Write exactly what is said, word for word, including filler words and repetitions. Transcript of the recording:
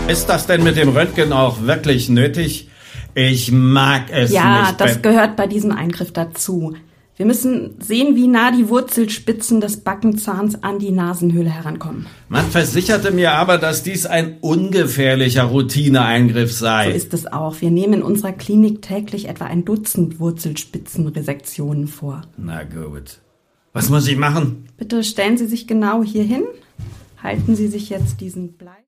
Ist das denn mit dem Röntgen auch wirklich nötig? Ich mag es ja, nicht. Ja, das gehört bei diesem Eingriff dazu. Wir müssen sehen, wie nah die Wurzelspitzen des Backenzahns an die Nasenhöhle herankommen. Man versicherte mir aber, dass dies ein ungefährlicher Routineeingriff sei. So ist es auch. Wir nehmen in unserer Klinik täglich etwa ein Dutzend Wurzelspitzenresektionen vor. Na gut. Was muss ich machen? Bitte stellen Sie sich genau hier hin. Halten Sie sich jetzt diesen Blei...